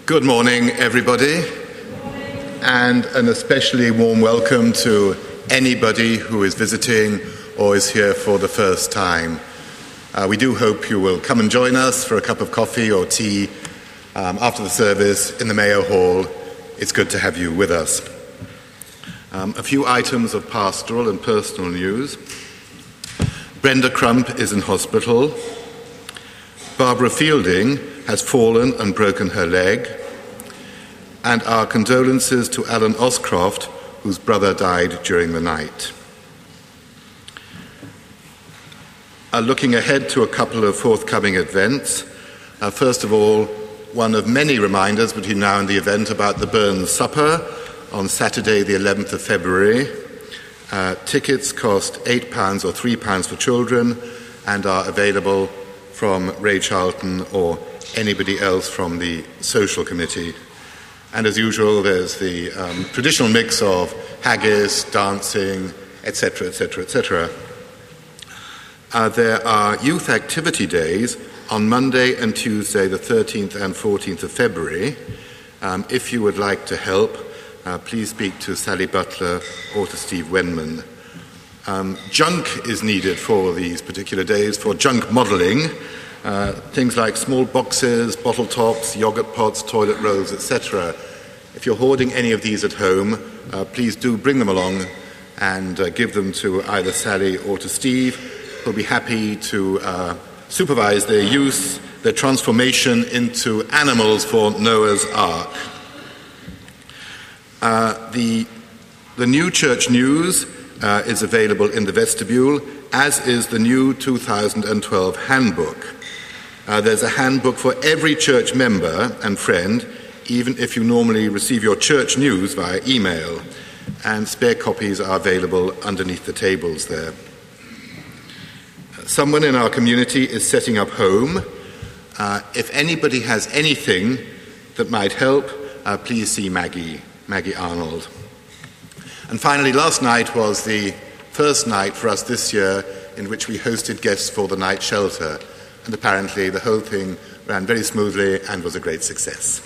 Good morning, everybody, and an especially warm welcome to anybody who is visiting or is here for the first time. We do hope you will come and join us for a cup of coffee or tea after the service in the Mayo Hall. It's good to have you with us. A few items of pastoral and personal news. Brenda Crump is in hospital. Barbara Fielding has fallen and broken her leg. And our condolences to Alan Oscroft, whose brother died during the night. Looking ahead to a couple of forthcoming events. First of all, one of many reminders between now and the event about the Burns Supper on Saturday, the 11th of February. Tickets cost £8 or £3 for children and are available from Ray Charlton or anybody else from the social committee. And as usual, there's the traditional mix of haggis, dancing, etc., etc., etc. There are youth activity days on Monday and Tuesday, the 13th and 14th of February. If you would like to help, please speak to Sally Butler or to Steve Wenman. Junk is needed for these particular days for junk modelling. Things like small boxes, bottle tops, yogurt pots, toilet rolls, etc. If you're hoarding any of these at home, please do bring them along and give them to either Sally or to Steve. We'll be happy to supervise their use, their transformation into animals for Noah's Ark. The new church news is available in the vestibule, as is the new 2012 handbook. There's a handbook for every church member and friend, even if you normally receive your church news via email, and spare copies are available underneath the tables there. Someone in our community is setting up home. If anybody has anything that might help, please see Maggie Arnold. And finally, last night was the first night for us this year in which we hosted guests for the night shelter. And apparently the whole thing ran very smoothly and was a great success.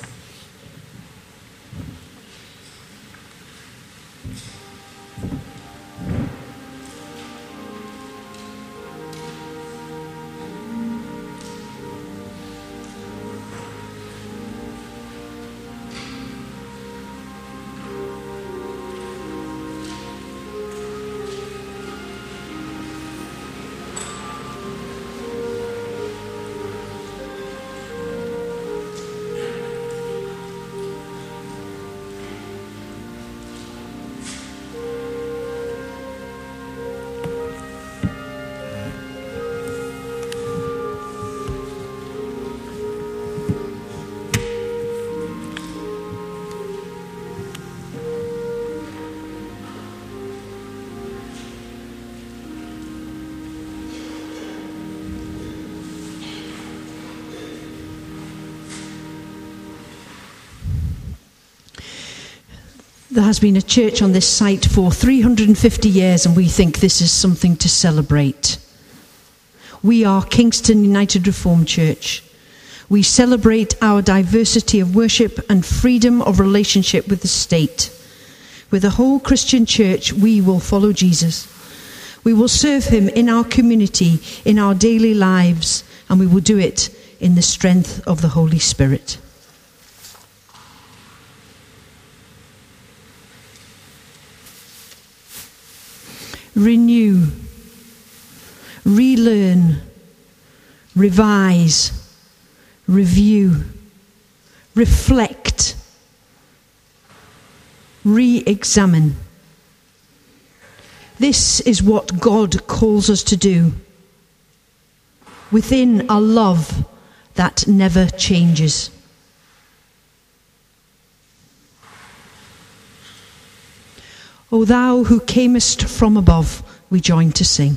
There has been a church on this site for 350 years, and we think this is something to celebrate. We are Kingston United Reformed Church. We celebrate our diversity of worship and freedom of relationship with the state. With the whole Christian church, we will follow Jesus. We will serve him in our community, in our daily lives, and we will do it in the strength of the Holy Spirit. Renew, relearn, revise, review, reflect, re-examine. This is what God calls us to do within a love that never changes. O thou who camest from above, we join to sing.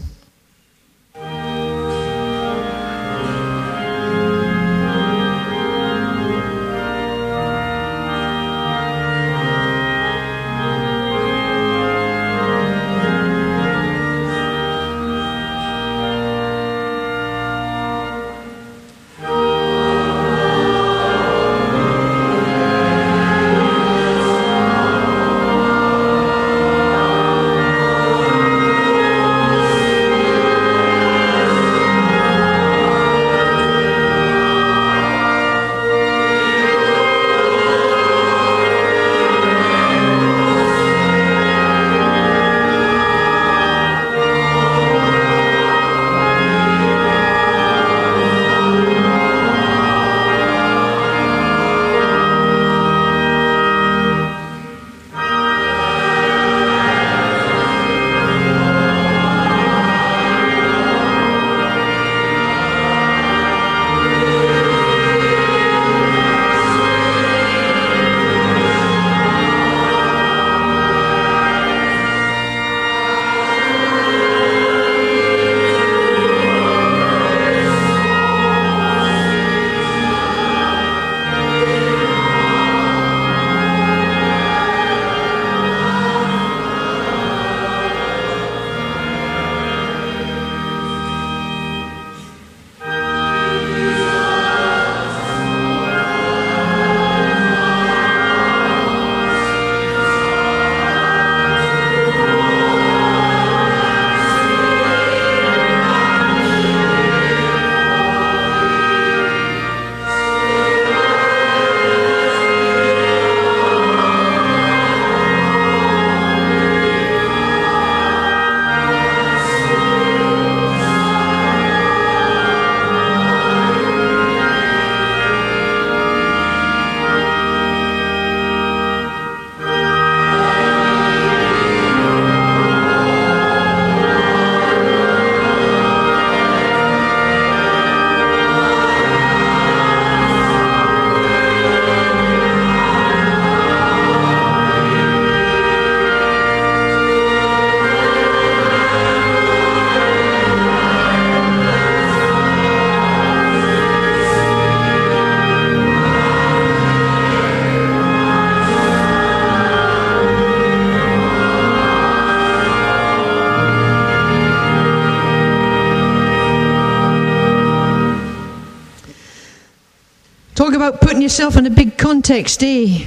Talk about putting yourself in a big context, eh?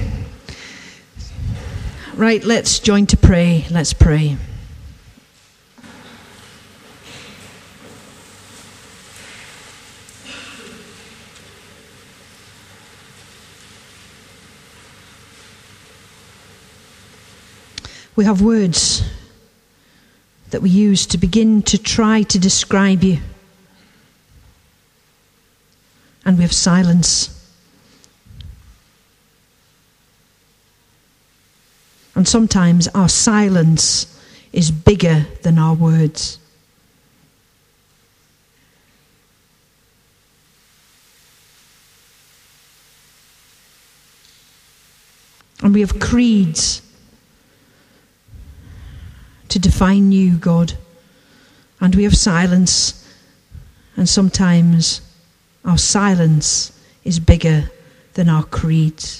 Right, let's join to pray. Let's pray. We have words that we use to begin to try to describe you. And we have silence. And sometimes our silence is bigger than our words. And we have creeds to define you, God. And we have silence. And sometimes our silence is bigger than our creeds.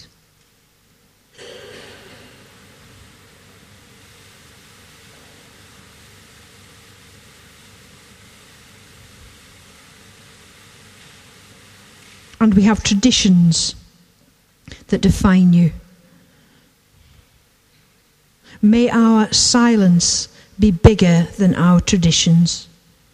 And we have traditions that define you. May our silence be bigger than our traditions.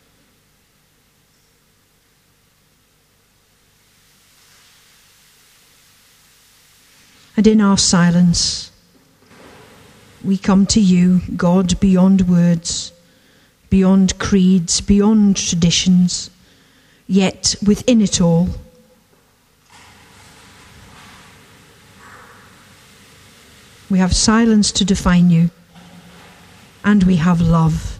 And in our silence, we come to you, God, beyond words, beyond creeds, beyond traditions, yet within it all, we have silence to define you, and we have love.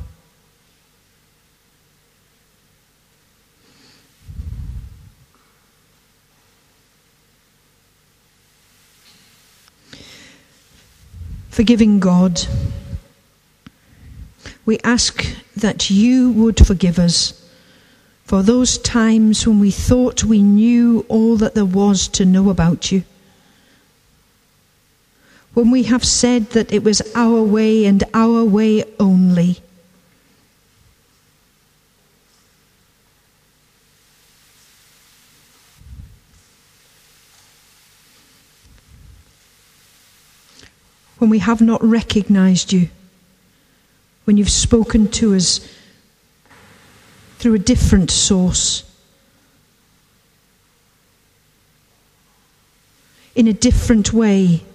Forgiving God, we ask that you would forgive us for those times when we thought we knew all that there was to know about you. When we have said that it was our way and our way only. When we have not recognized you. When you've spoken to us through a different source. In a different way.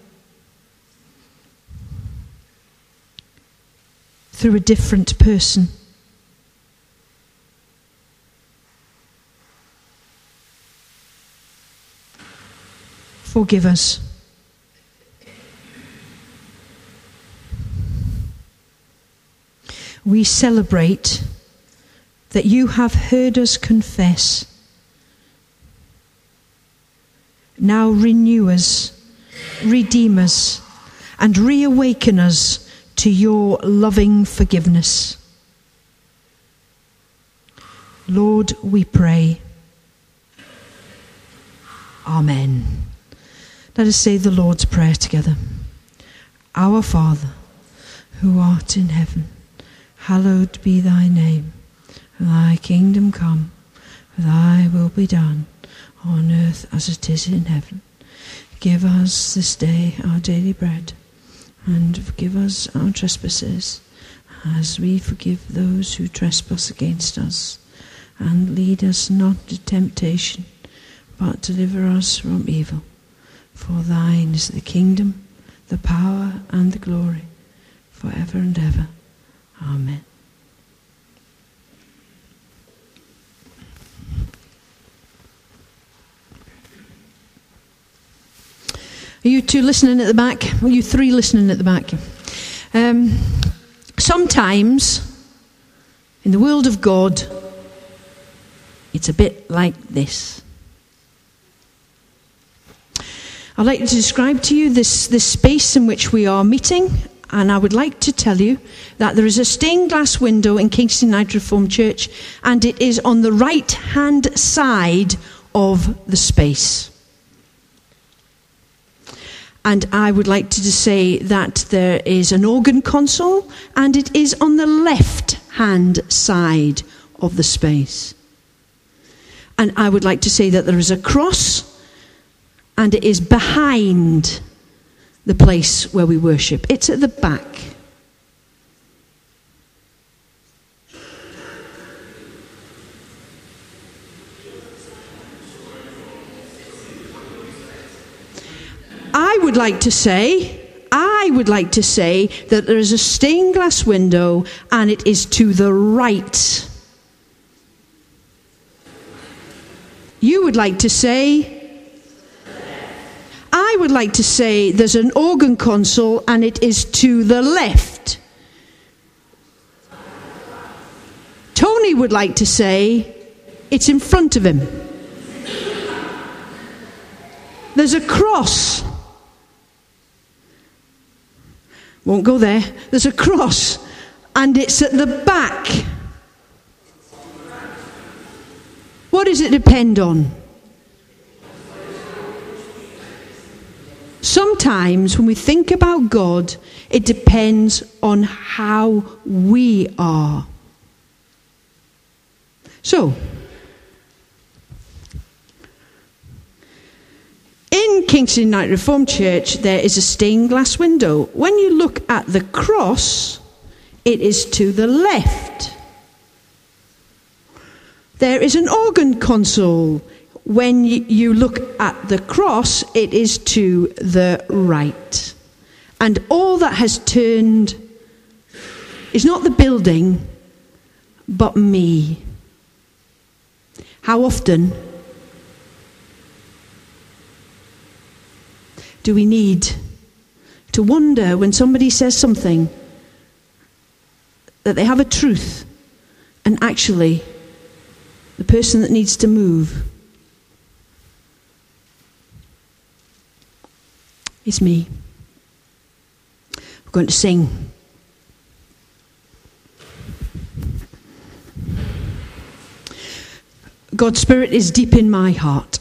Through a different person. Forgive us. We celebrate that you have heard us confess. Now renew us, redeem us, and reawaken us to your loving forgiveness. Lord, we pray. Amen. Let us say the Lord's Prayer together. Our Father, who art in heaven, hallowed be thy name. Thy kingdom come, thy will be done, on earth as it is in heaven. Give us this day our daily bread, and forgive us our trespasses, as we forgive those who trespass against us. And lead us not into temptation, but deliver us from evil. For thine is the kingdom, the power, and the glory, forever and ever. Amen. Are you two listening at the back? Are you three listening at the back? Sometimes, in the world of God, it's a bit like this. I'd like to describe to you this space in which we are meeting, and I would like to tell you that there is a stained glass window in Kingston United Reformed Church, and it is on the right-hand side of the space. And I would like to say that there is an organ console, and it is on the left-hand side of the space. And I would like to say that there is a cross and it is behind the place where we worship. It's at the back. I would like to say that there is a stained glass window and it is to the right. You would like to say, I would like to say there's an organ console and it is to the left. Tony would like to say it's in front of him. There's a cross. Won't go there. There's a cross and it's at the back. What does it depend on? Sometimes when we think about God, it depends on how we are. So, in Kingston United Reformed Church, there is a stained glass window. When you look at the cross, it is to the left. There is an organ console. When you look at the cross, it is to the right. And all that has turned is not the building, but me. How often do we need to wonder when somebody says something that they have a truth and actually the person that needs to move is me? We're going to sing. God's Spirit is deep in my heart.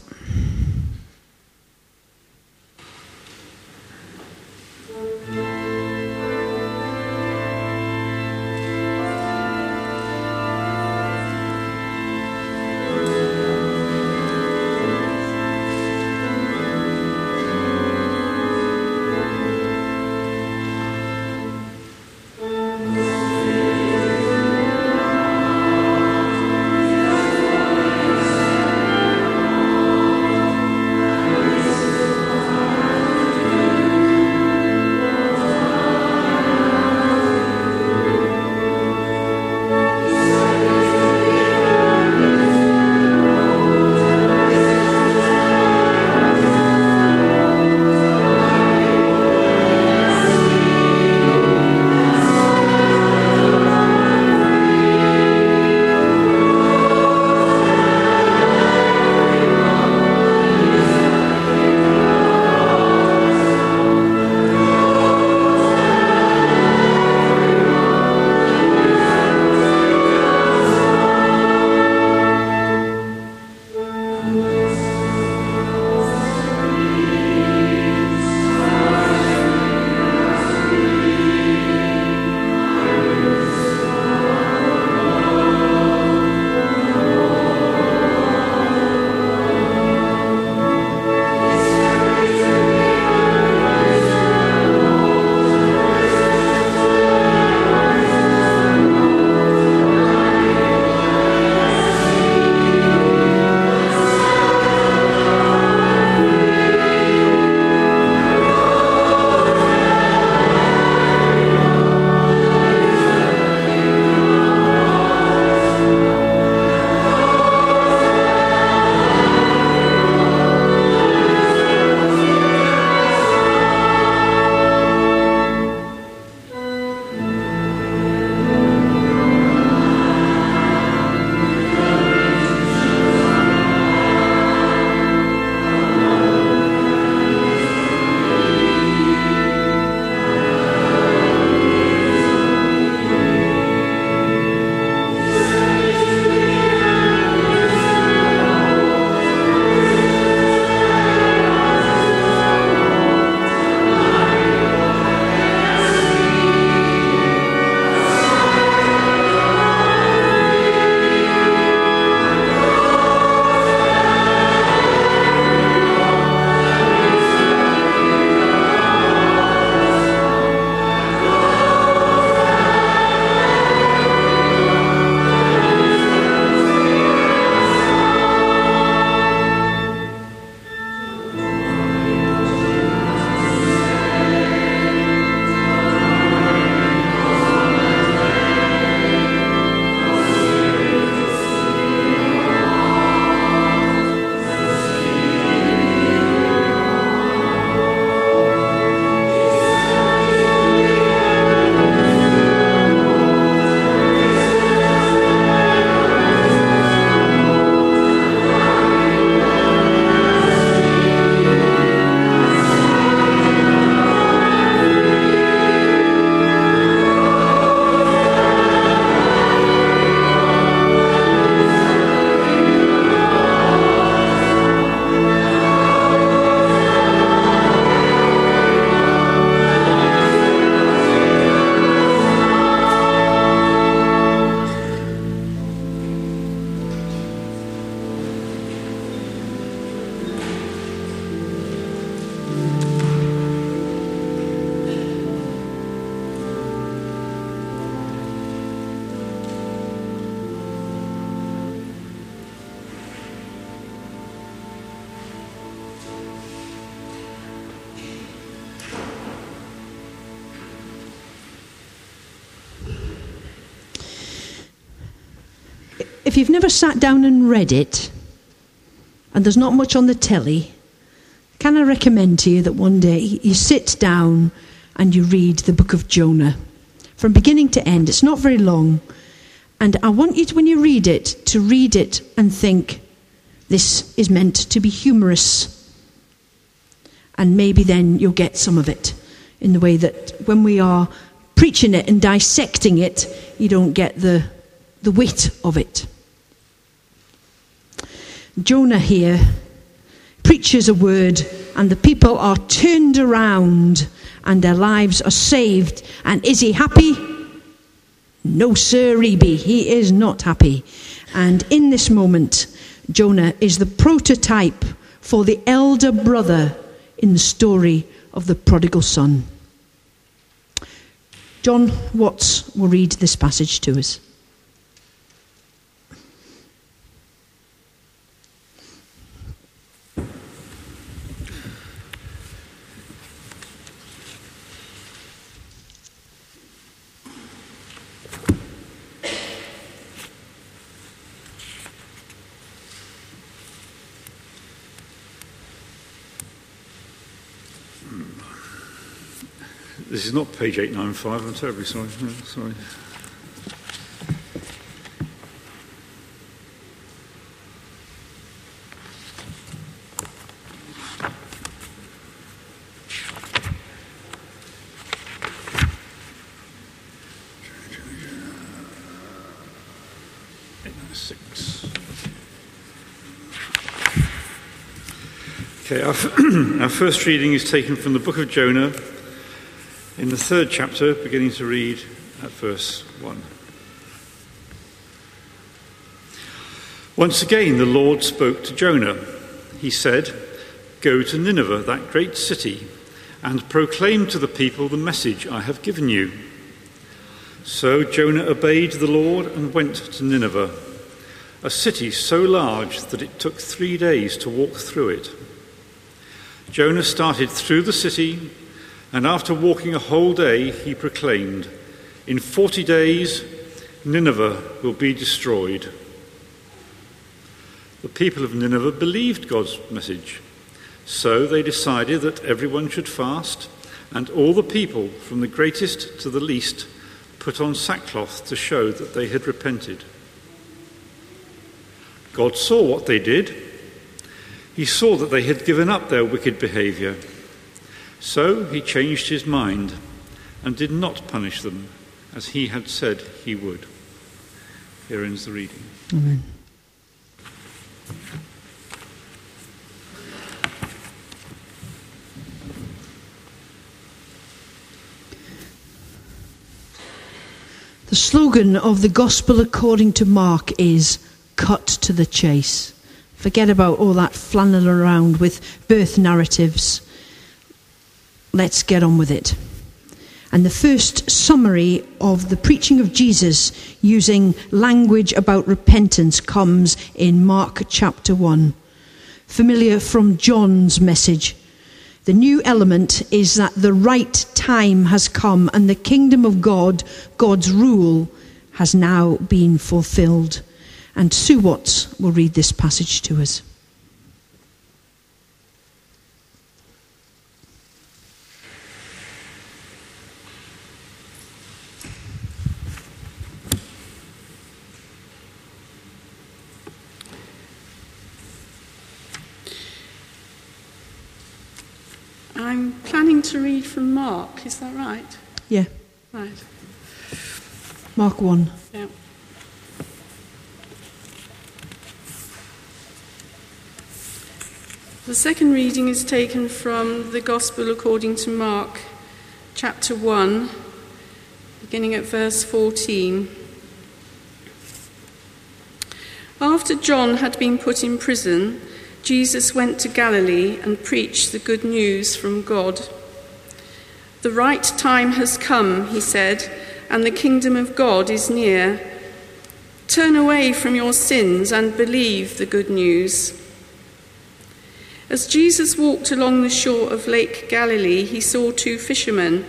if you've never sat down and read it, and there's not much on the telly, can I recommend to you that one day you sit down and you read the book of Jonah from beginning to end. It's not very long. And I want you to, when you read it, to read it and think, this is meant to be humorous. And maybe then you'll get some of it in the way that when we are preaching it and dissecting it, you don't get the weight of it. Jonah here preaches a word and the people are turned around and their lives are saved. And is he happy? No sirree, he is not happy. And in this moment, Jonah is the prototype for the elder brother in the story of the prodigal son. John Watts will read this passage to us. This is not page 895, I'm terribly sorry. Sorry. Okay, our first reading is taken from the book of Jonah, in the 3rd chapter, beginning to read at verse 1. Once again, the Lord spoke to Jonah. He said, "Go to Nineveh, that great city, and proclaim to the people the message I have given you." So Jonah obeyed the Lord and went to Nineveh, a city so large that it took 3 days to walk through it. Jonah started through the city, and after walking a whole day, he proclaimed, "In 40 days, Nineveh will be destroyed." The people of Nineveh believed God's message, so they decided that everyone should fast, and all the people, from the greatest to the least, put on sackcloth to show that they had repented. God saw what they did. He saw that they had given up their wicked behavior. So he changed his mind and did not punish them as he had said he would. Here ends the reading. Amen. The slogan of the Gospel according to Mark is "Cut to the chase." Forget about all that flannel around with birth narratives. Let's get on with it. And the first summary of the preaching of Jesus using language about repentance comes in Mark chapter 1. Familiar from John's message. The new element is that the right time has come and the kingdom of God, God's rule, has now been fulfilled. And Sue Watts will read this passage to us. I'm planning to read from Mark, is that right? Yeah. Right. Mark 1. Yeah. The second reading is taken from the Gospel according to Mark, chapter 1, beginning at verse 14. After John had been put in prison, Jesus went to Galilee and preached the good news from God. "The right time has come," he said, "and the kingdom of God is near. Turn away from your sins and believe the good news." As Jesus walked along the shore of Lake Galilee, he saw 2 fishermen,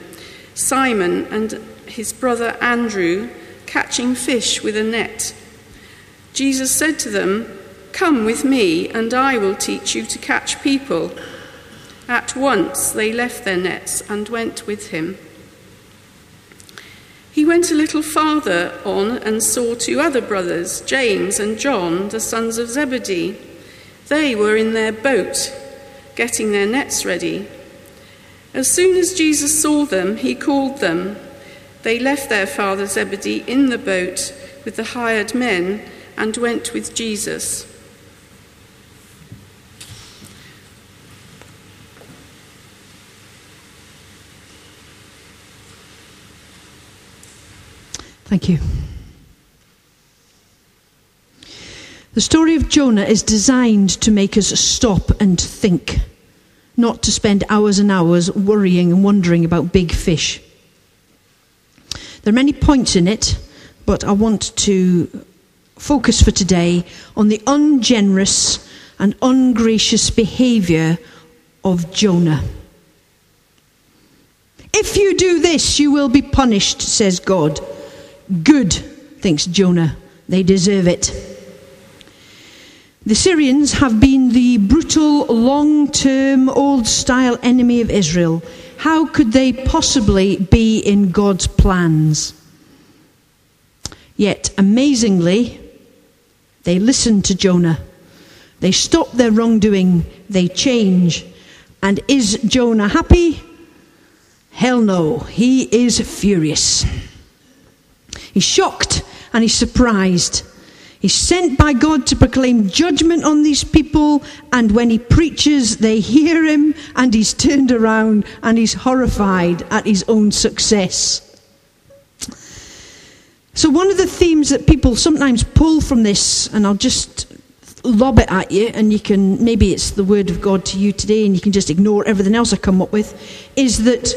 Simon and his brother Andrew, catching fish with a net. Jesus said to them, "Come with me, and I will teach you to catch people." At once they left their nets and went with him. He went a little farther on and saw two other brothers, James and John, the sons of Zebedee. They were in their boat, getting their nets ready. As soon as Jesus saw them, he called them. They left their father Zebedee in the boat with the hired men and went with Jesus. Thank you. The story of Jonah is designed to make us stop and think, not to spend hours and hours worrying and wondering about big fish. There are many points in it, but I want to focus for today on the ungenerous and ungracious behaviour of Jonah. "If you do this, you will be punished," says God. "Good," thinks Jonah. "They deserve it." The Syrians have been the brutal, long-term, old-style enemy of Israel. How could they possibly be in God's plans? Yet, amazingly, they listen to Jonah. They stop their wrongdoing. They change. And is Jonah happy? Hell no. He is furious. He's shocked and he's surprised. He's sent by God to proclaim judgment on these people, and when he preaches, they hear him, and he's turned around and he's horrified at his own success. So one of the themes that people sometimes pull from this, and I'll just lob it at you, and you can, maybe it's the word of God to you today, and you can just ignore everything else I come up with, is that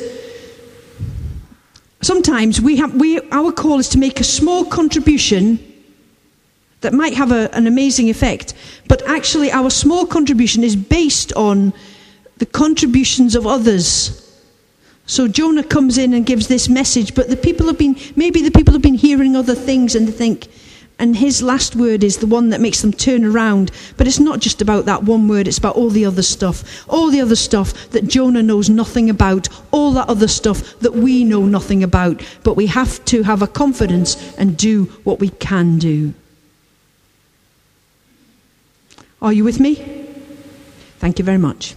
sometimes our call is to make a small contribution that might have an amazing effect, but actually our small contribution is based on the contributions of others. So Jonah comes in and gives this message, but maybe the people have been hearing other things, and they think, and his last word is the one that makes them turn around. But it's not just about that one word, it's about all the other stuff that Jonah knows nothing about, all that other stuff that we know nothing about, but we have to have a confidence and do what we can do. Are you with me? Thank you very much.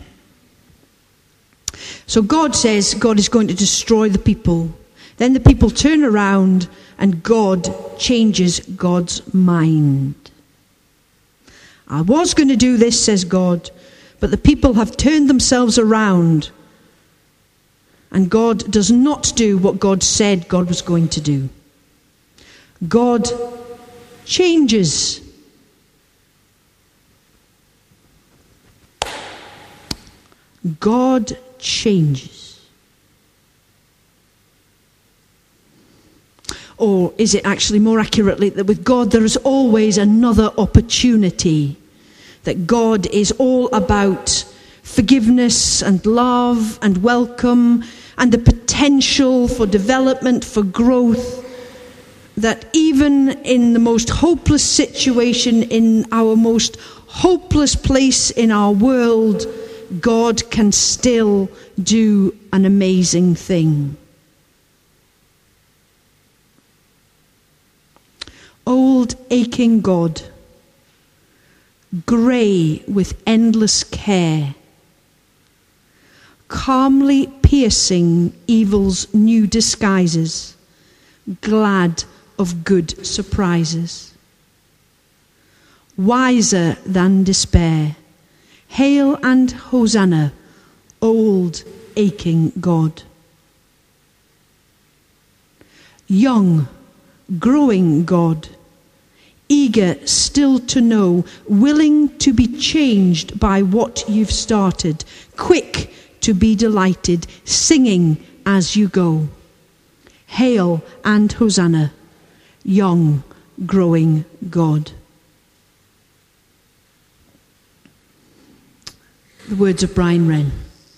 So God says God is going to destroy the people. Then the people turn around and God changes God's mind. "I was going to do this," says God, "but the people have turned themselves around." And God does not do what God said God was going to do. God changes. God changes. Or is it actually more accurately that with God there is always another opportunity? That God is all about forgiveness and love and welcome and the potential for development, for growth. That even in the most hopeless situation, in our most hopeless place in our world, God can still do an amazing thing. Old aching God, grey with endless care, calmly piercing evil's new disguises, glad of good surprises. Wiser than despair, hail and Hosanna, old aching God. Young, growing God, eager still to know, willing to be changed by what you've started, quick to be delighted, singing as you go. Hail and Hosanna, young, growing God. The words of Brian Wren.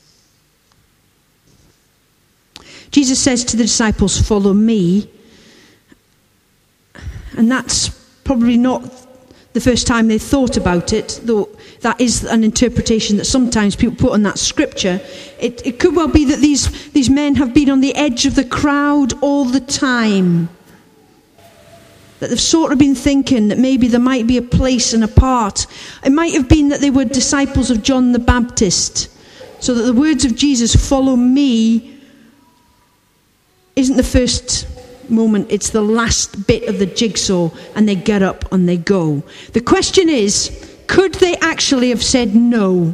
Jesus says to the disciples, "Follow me." And that's probably not the first time they thought about it, though that is an interpretation that sometimes people put on that scripture. It could well be that these men have been on the edge of the crowd all the time. That they've sort of been thinking that maybe there might be a place and a part. It might have been that they were disciples of John the Baptist, so that the words of Jesus, "Follow me," isn't the first moment, it's the last bit of the jigsaw, and they get up and they go. The question is, could they actually have said no?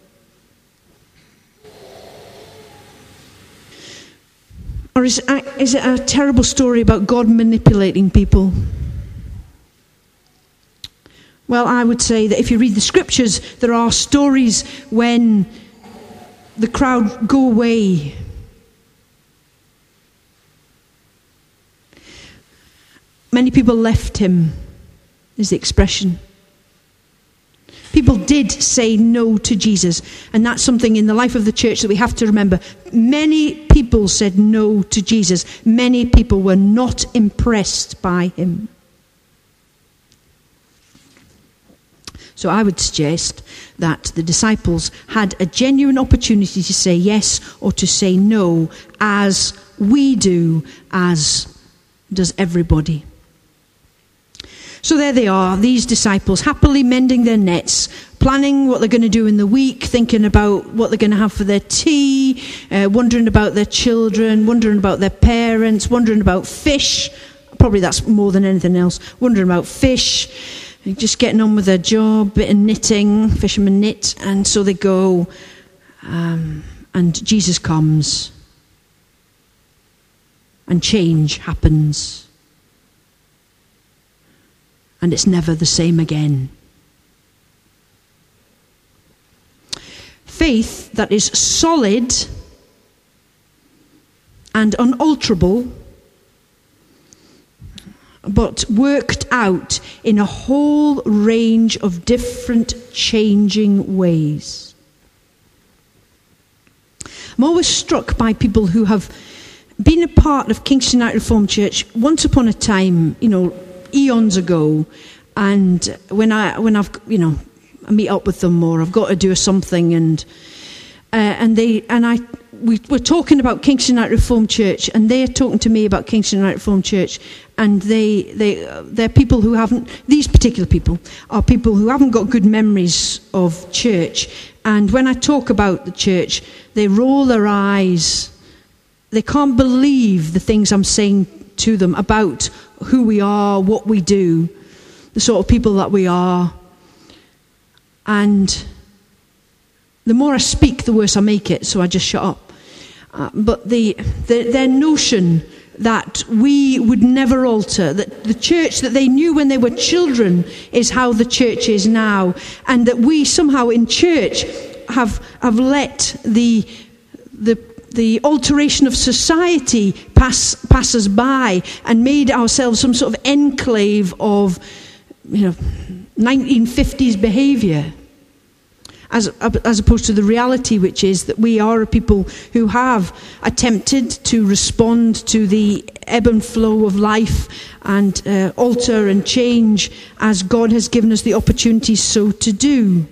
Or is it a terrible story about God manipulating people? Well, I would say that if you read the scriptures, there are stories when the crowd go away. Many people left him, is the expression. People did say no to Jesus, and that's something in the life of the church that we have to remember. Many people said no to Jesus. Many people were not impressed by him. So I would suggest that the disciples had a genuine opportunity to say yes or to say no, as we do, as does everybody. So there they are, these disciples, happily mending their nets, planning what they're going to do in the week, thinking about what they're going to have for their tea, wondering about their children, wondering about their parents, wondering about fish. Probably that's more than anything else. Wondering about fish, just getting on with their job, bit of knitting, fishermen knit, and so they go. And Jesus comes. And change happens. And it's never the same again. Faith that is solid and unalterable, but worked out in a whole range of different changing ways. I'm always struck by people who have been a part of Kingston United Reformed Church once upon a time, eons ago, and when I meet up with them, or I've got to do something, we're talking about Kingston United Reformed Church, and they're talking to me about Kingston United Reformed Church, and they're people who haven't. These particular people are people who haven't got good memories of church, and when I talk about the church, they roll their eyes. They can't believe the things I'm saying to them about who we are, what we do, the sort of people that we are. And the more I speak, the worse I make it, so I just shut up. But their notion that we would never alter, that the church that they knew when they were children is how the church is now, and that we somehow in church have let the alteration of society pass us by and made ourselves some sort of enclave of 1950s behaviour, as opposed to the reality, which is that we are a people who have attempted to respond to the ebb and flow of life and alter and change as God has given us the opportunity so to do.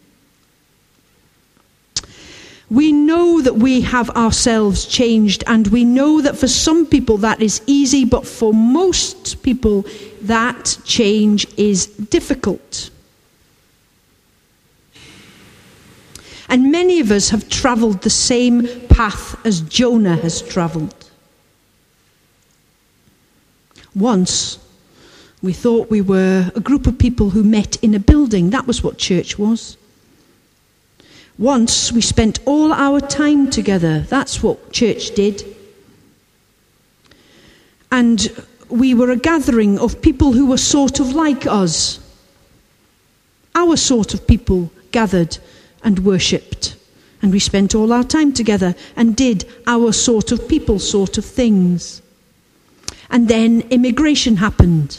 We know that we have ourselves changed, and we know that for some people that is easy, but for most people that change is difficult. And many of us have travelled the same path as Jonah has travelled. Once, we thought we were a group of people who met in a building. That was what church was. Once we spent all our time together. That's what church did. And we were a gathering of people who were sort of like us. Our sort of people gathered and worshipped. And we spent all our time together and did our sort of people sort of things. And then immigration happened.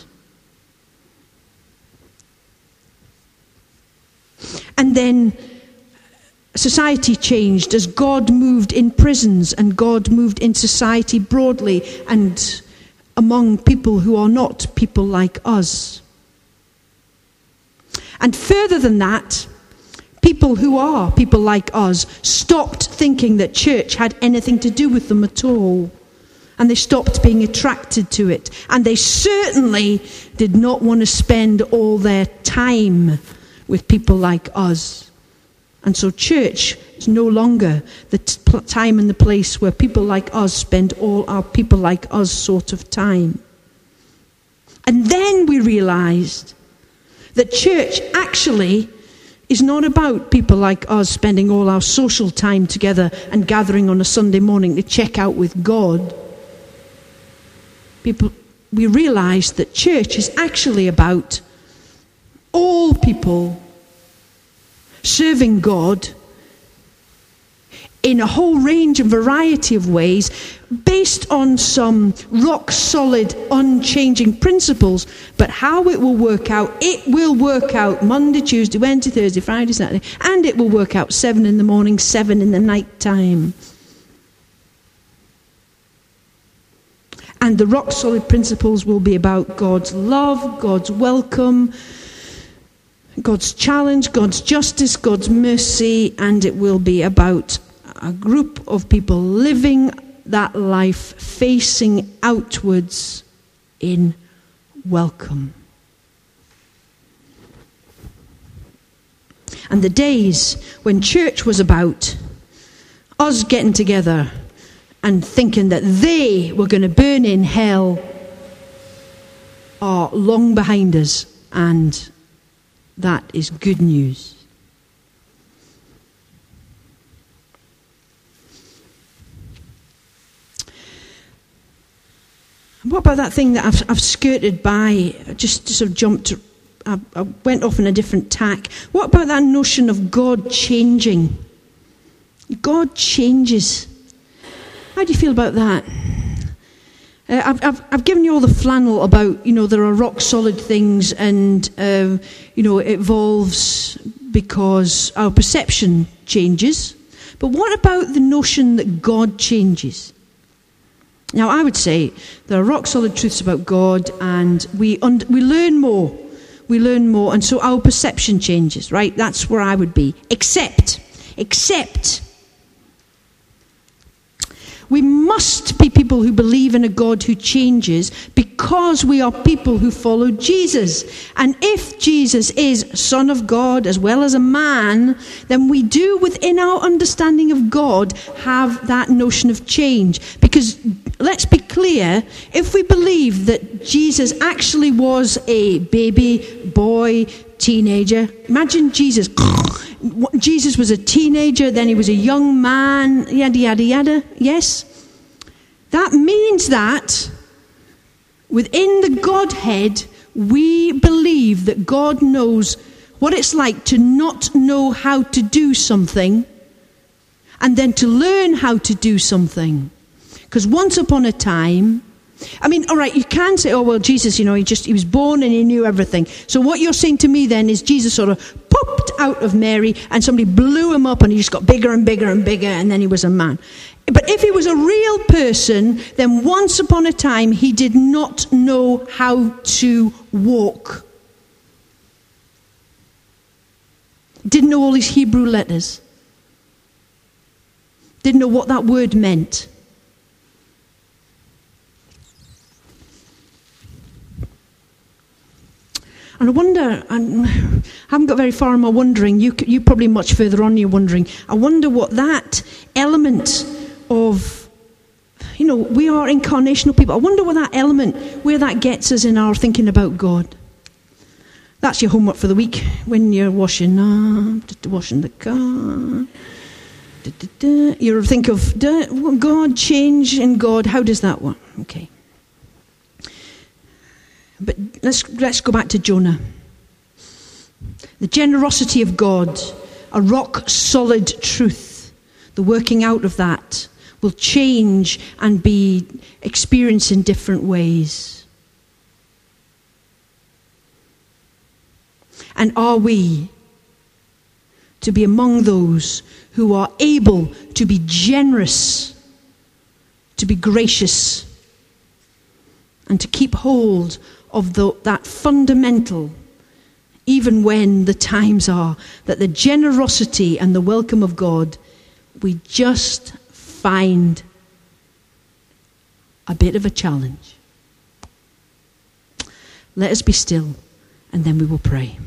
And then society changed as God moved in prisons and God moved in society broadly and among people who are not people like us. And further than that, people who are people like us stopped thinking that church had anything to do with them at all. And they stopped being attracted to it. And they certainly did not want to spend all their time with people like us. And so church is no longer the time and the place where people like us spend all our people like us sort of time. And then we realized that church actually is not about people like us spending all our social time together and gathering on a Sunday morning to check out with God. We realized that church is actually about all people serving God in a whole range and variety of ways based on some rock-solid, unchanging principles. But how it will work out Monday, Tuesday, Wednesday, Thursday, Friday, Saturday, and it will work out 7 in the morning, 7 in the night time. And the rock-solid principles will be about God's love, God's welcome, God's challenge, God's justice, God's mercy, and it will be about a group of people living that life facing outwards in welcome. And the days when church was about us getting together and thinking that they were going to burn in hell are long behind us, and that is good news. What about that thing that I've skirted by, just sort of jumped, I went off on a different tack. What about that notion of God changing? God changes. How do you feel about that? I've given you all the flannel about, there are rock solid things and, it evolves because our perception changes. But what about the notion that God changes? Now, I would say there are rock solid truths about God, and we learn more. We learn more, and so our perception changes, right? That's where I would be. Except, we must be people who believe in a God who changes because we are people who follow Jesus. And if Jesus is Son of God as well as a man, then we do, within our understanding of God, have that notion of change. Because, let's be clear, if we believe that Jesus actually was a baby, boy, teenager, imagine Jesus. Jesus was a teenager, then he was a young man, yada, yada, yada. Yes? That means that within the Godhead, we believe that God knows what it's like to not know how to do something and then to learn how to do something. Because once upon a time, all right, you can say, Jesus, he was born and he knew everything. So what you're saying to me then is Jesus sort of popped out of Mary and somebody blew him up and he just got bigger and bigger and bigger and then he was a man. But if he was a real person, then once upon a time he did not know how to walk. Didn't know all his Hebrew letters. Didn't know what that word meant. And I wonder, I haven't got very far in my wondering, you probably much further on you're wondering, I wonder what that element of, we are incarnational people, I wonder what that element, where that gets us in our thinking about God. That's your homework for the week, when you're washing the car. You think of, God, change in God, how does that work? Okay. But let's go back to Jonah. The generosity of God, a rock-solid truth, the working out of that will change and be experienced in different ways. And are we to be among those who are able to be generous, to be gracious, and to keep hold of that fundamental even when the times are that the generosity and the welcome of God, we just find a bit of a challenge. Let us be still, and then we will pray.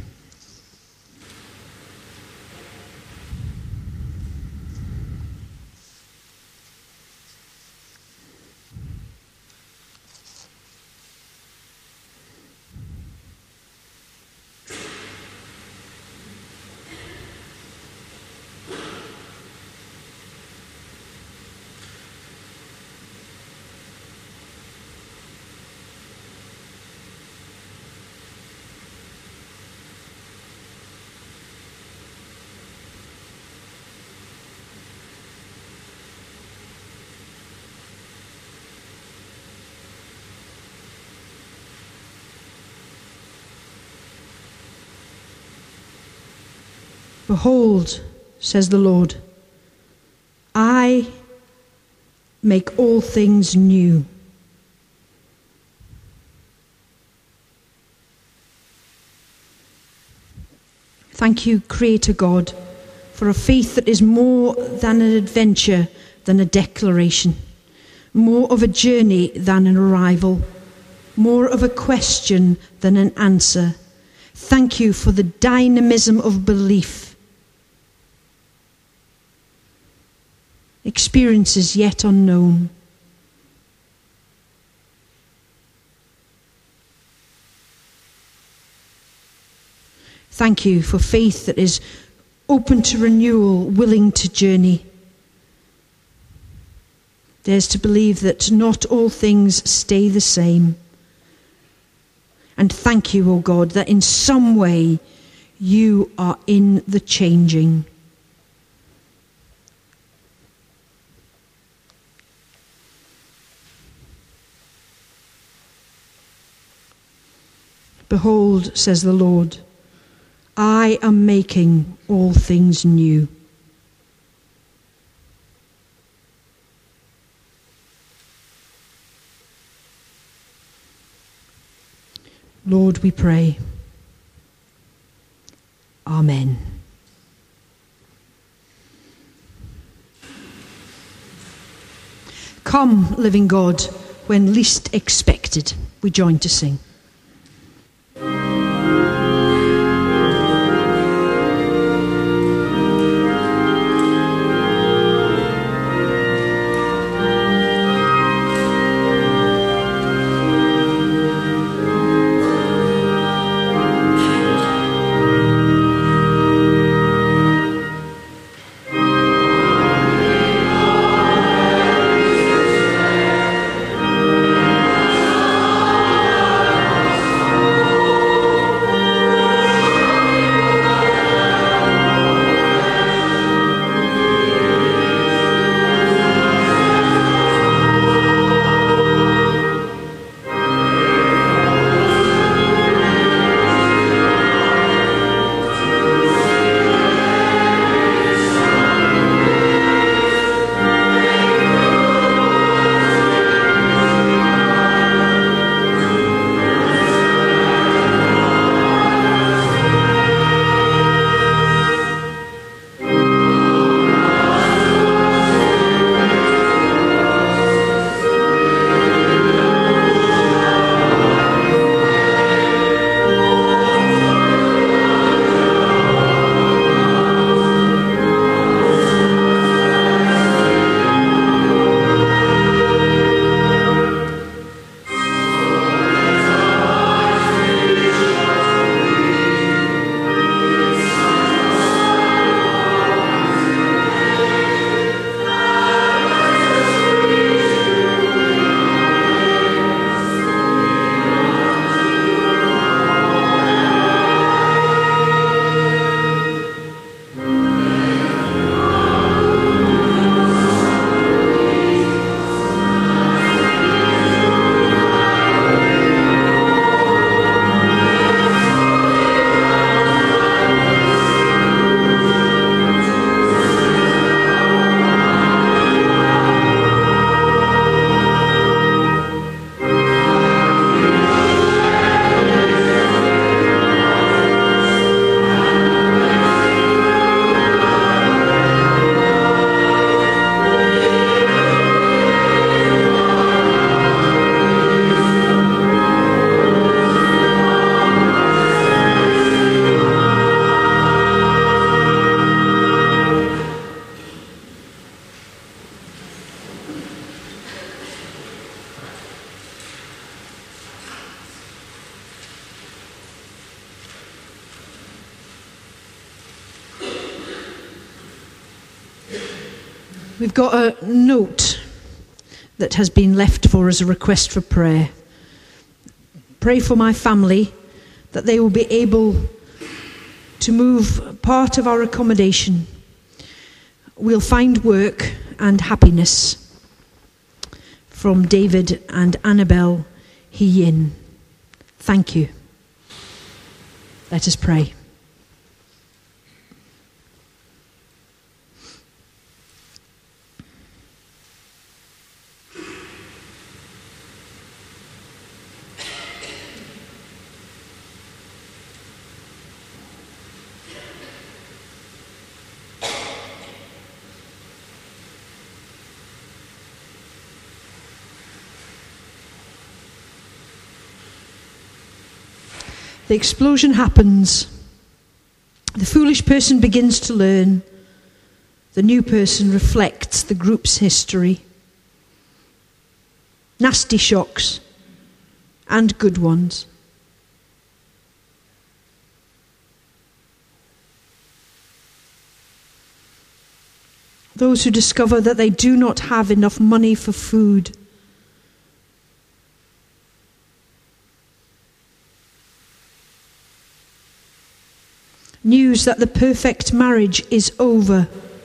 Behold, says the Lord, I make all things new. Thank you, Creator God, for a faith that is more than an adventure than a declaration, more of a journey than an arrival, more of a question than an answer. Thank you for the dynamism of belief. Experiences yet unknown. Thank you for faith that is open to renewal, willing to journey. Dares to believe that not all things stay the same. And thank you, O God, that in some way you are in the changing. Behold, says the Lord, I am making all things new. Lord, we pray. Amen. Come, living God, when least expected. We join to sing. We've got a note that has been left for as a request for prayer. Pray for my family that they will be able to move part of our accommodation. We'll find work and happiness. From David and Annabelle Heyin. Thank you. Let us pray. The explosion happens. The foolish person begins to learn. The new person reflects the group's history. Nasty shocks and good ones. Those who discover that they do not have enough money for food. News that the perfect marriage is over.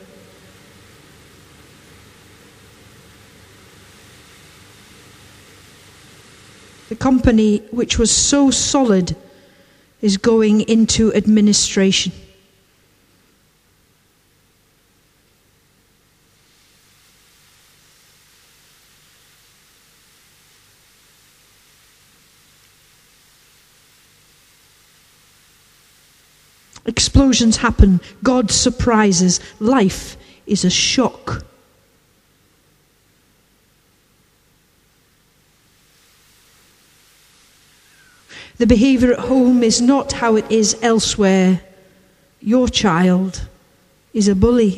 The company, which was so solid, is going into administration. Explosions happen. God surprises. Life is a shock. The behavior at home is not how it is elsewhere. Your child is a bully.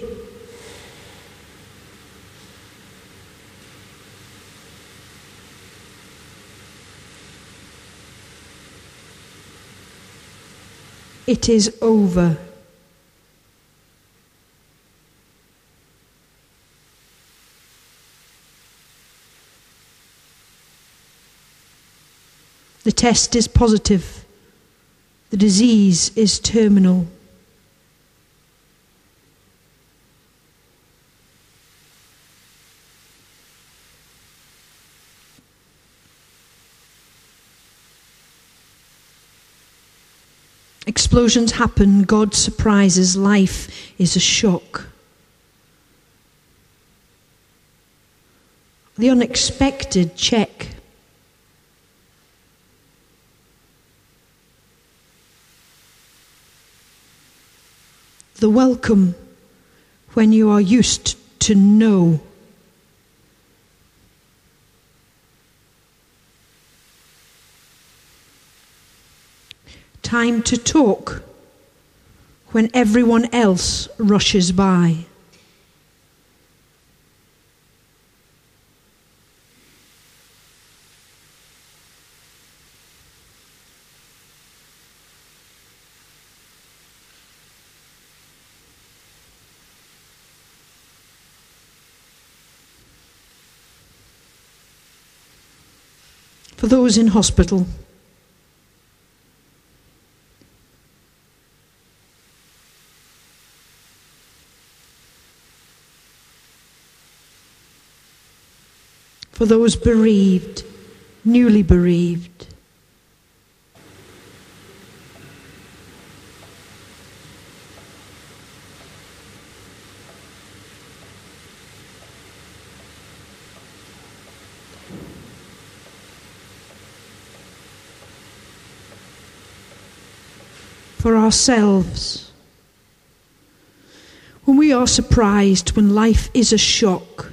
It is over. The test is positive. The disease is terminal. Explosions happen, God surprises, life is a shock. The unexpected check. The welcome when you are used to no. Time to talk when everyone else rushes by. For those in hospital, for those bereaved, newly bereaved, for ourselves, when we are surprised, when life is a shock.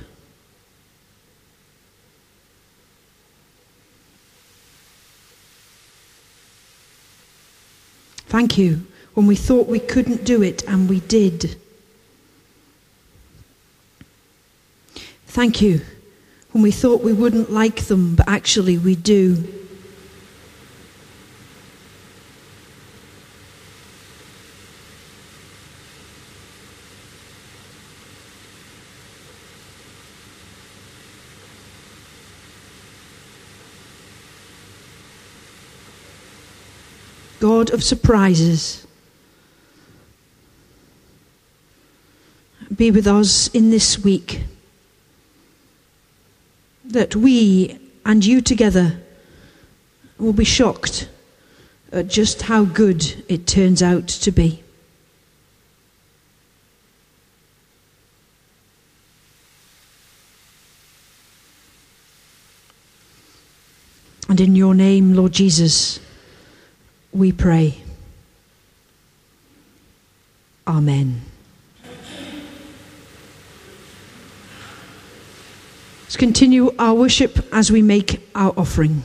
Thank you when we thought we couldn't do it and we did. Thank you when we thought we wouldn't like them, but actually we do. God of surprises, be with us in this week, that we and you together will be shocked at just how good it turns out to be. And in your name, Lord Jesus, we pray. Amen. Let's continue our worship as we make our offering.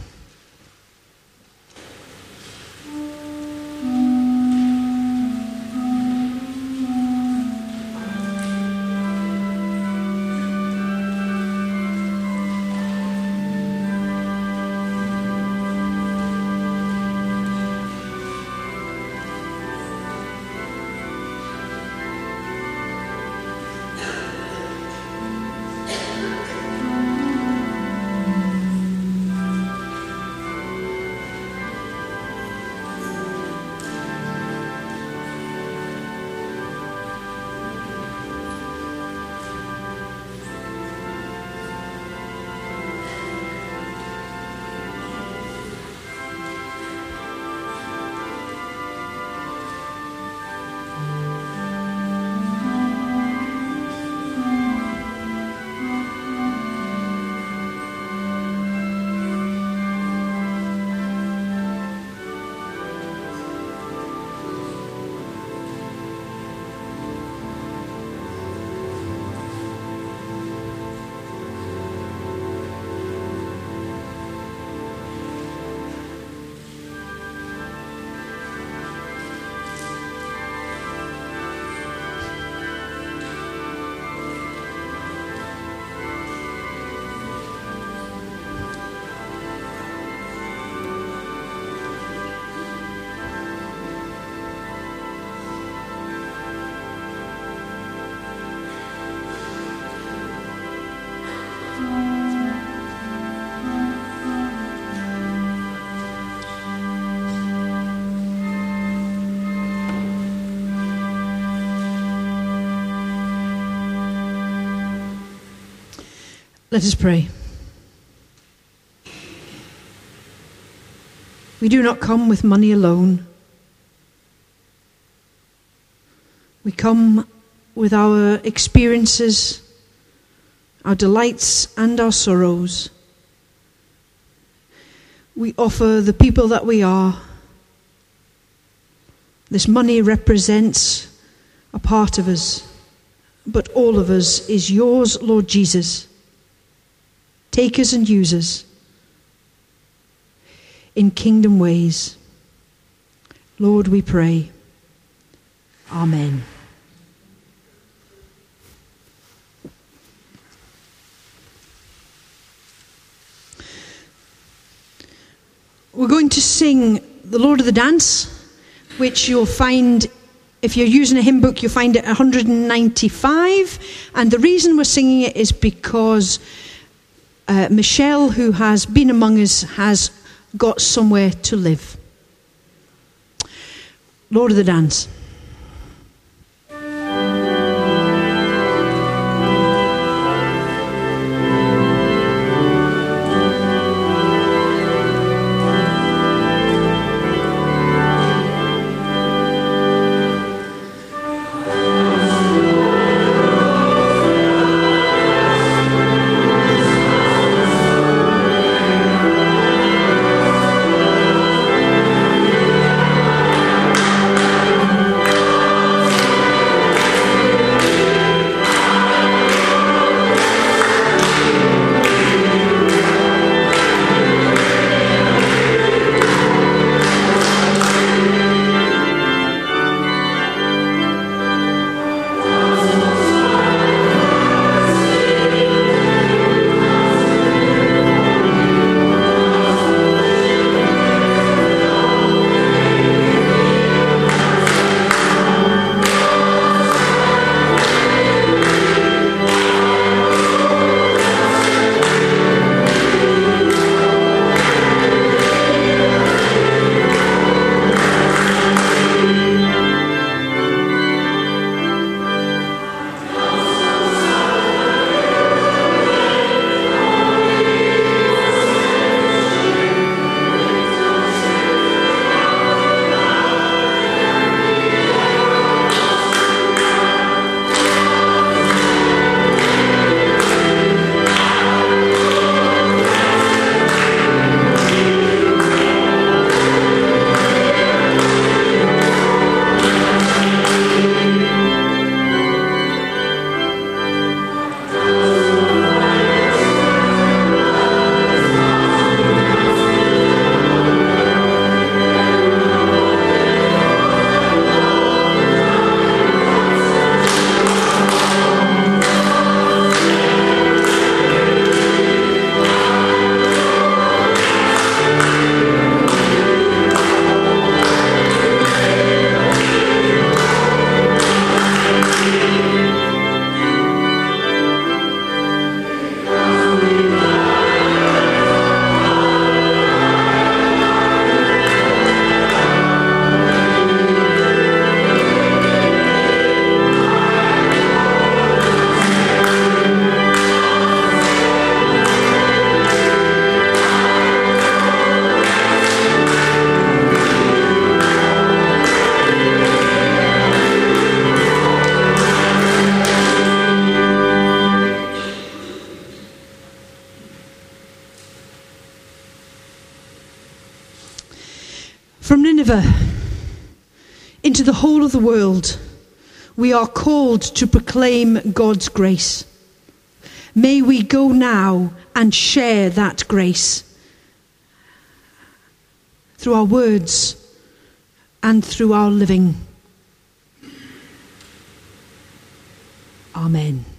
Let us pray. We do not come with money alone. We come with our experiences, our delights and our sorrows. We offer the people that we are. This money represents a part of us, but all of us is yours, Lord Jesus. Take us and use us in kingdom ways. Lord, we pray. Amen. We're going to sing The Lord of the Dance, which you'll find, if you're using a hymn book, you'll find it 195. And the reason we're singing it is because Michelle, who has been among us, has got somewhere to live. Lord of the Dance. Nineveh, into the whole of the world, we are called to proclaim God's grace. May we go now and share that grace through our words and through our living. Amen.